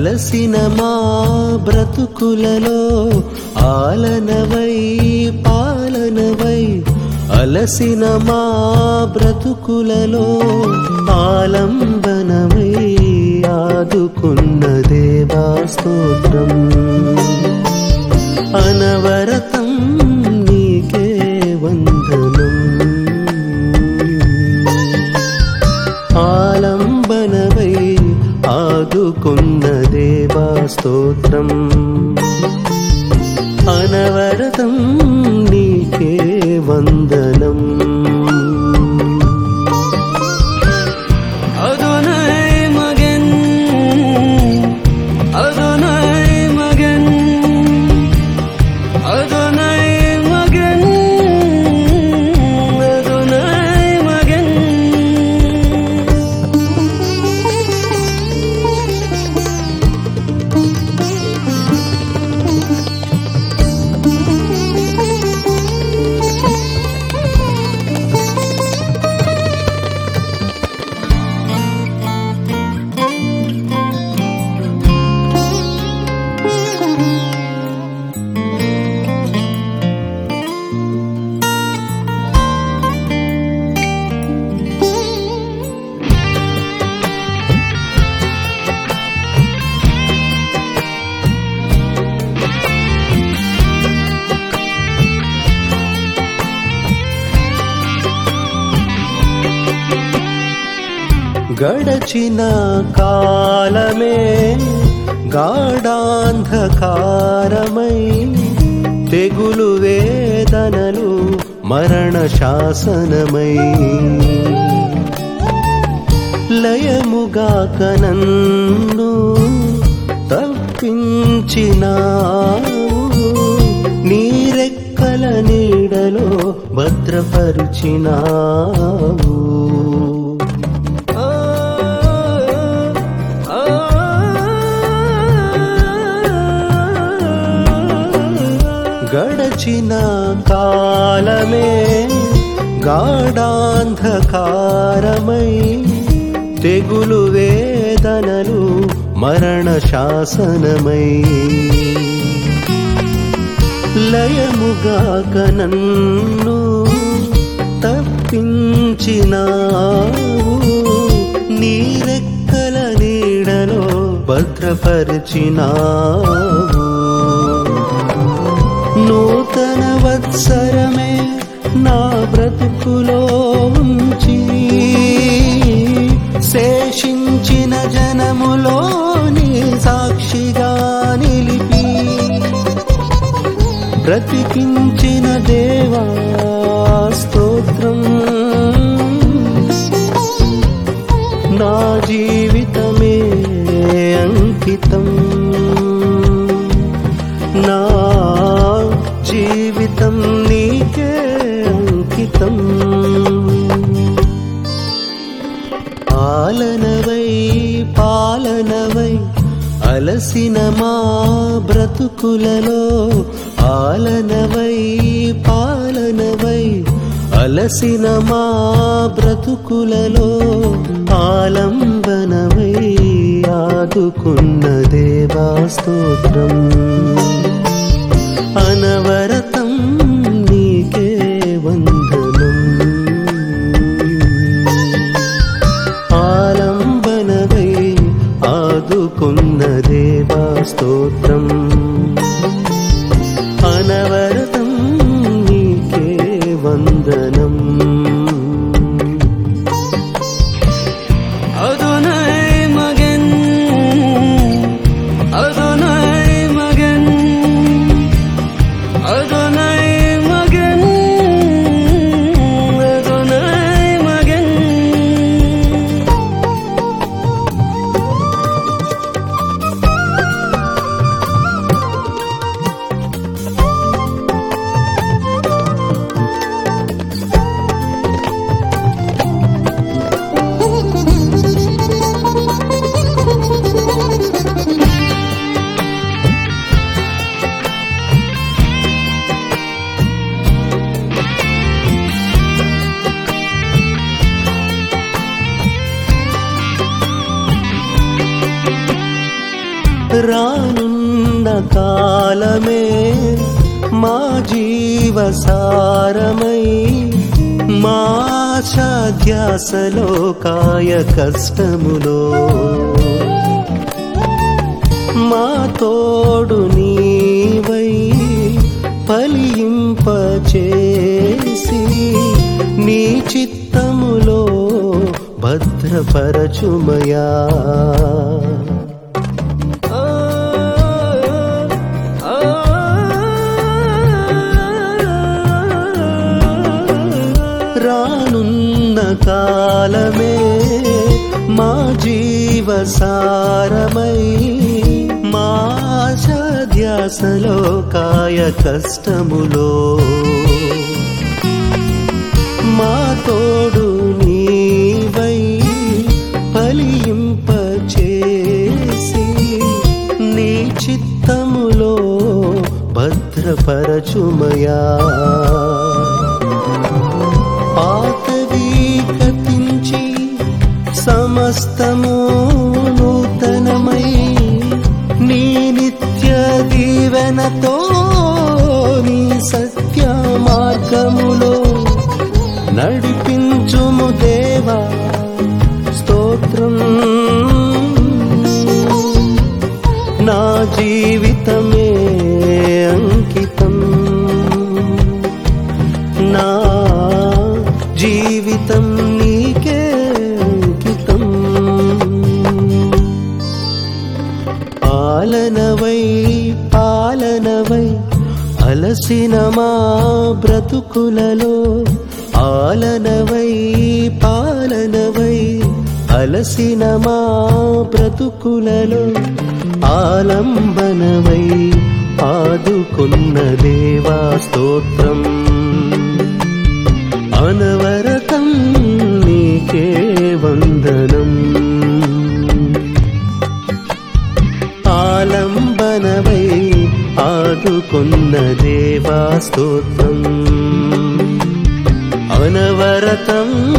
అలసిన మా బ్రతుకులలో ఆలనవై పాలనవై, అలసిన మా బ్రతుకులలో ఆలంబనవై ఆదుకున్న దేవా స్తోత్రం. అనవరతం నీకే వందనం. ఆలంబనవై ఆదుకున్న దేవా స్తోత్రం. అనవరతం నీకే వందనం. గడచిన కాలమే గాఢాంధకారమై, తెగులు వేదనలు మరణ శాసనమై, లయముగాక నన్ను తప్పించినావు, నీరెక్కల నీడలో భద్రపరుచినావు. గడచిన కాలమే గాఢాంధకారమై, తెగులు వేదనలు మరణ శాసనమై, లయముగాక నన్ను తప్పించినావు, నీరెక్కల నీడలో భద్రపరిచినావు. నూతన వత్సరమే నా బ్రతుకులో ఉంచి, శేషించిన జనములో నీ సాక్షిగా నిలిపి, బ్రతికించిన దేవా స్తోత్రం. నా జీవితమే అంకితం, నా జీవితం నీకే అంకితం. ఆలనవై పాలనవై అలసిన మా బ్రతుకులలో, ఆలనవై పాలనవై అలసిన మా బ్రతుకులలో ఆలంబనవై ఆదుకున్న దేవా స్తోత్రం. అనవరతం నీకే వందనం. ఆలంబనవై ఆదుకున్న దేవా స్తోత్రం. అనవరతం నీకే వందనం. రానున్న కాలమే మా జీవసారమై మా ఆశాధ్యాసలో కాయ కష్టములో మా తోడు నీవై ఫలింపచేసి నీ చిత్తములో భద్రపరచుమయా. రానున్న కాలమే మా జీవసారమై మా ఆశాధ్యాసలో కాయ కష్టములో మా తోడు నీవై ఫలింపచేసి నీ చిత్తములో భద్రపరచుమయా. పాతవి కతించి సమస్తము నూతనమై నీ నిత్య దీవెనతో నీ సత్య మార్గములో నడిపించుము దేవా. స్తోత్రం. నా జీవితమే అంకితం, నా జీవితం నీకే అంకితం. పాలనవై పాలనవై అలసిన మా బ్రతుకులలో, ఆలనవై పాలనవై అలసిన మా బ్రతుకులలో ఆలంబనవై ఆదుకున్న దేవా స్తోత్రం. అనవరతం నీకే వందనం. ఆలంబనవై ఆదుకున్న దేవా స్తోత్రం. అనవరతం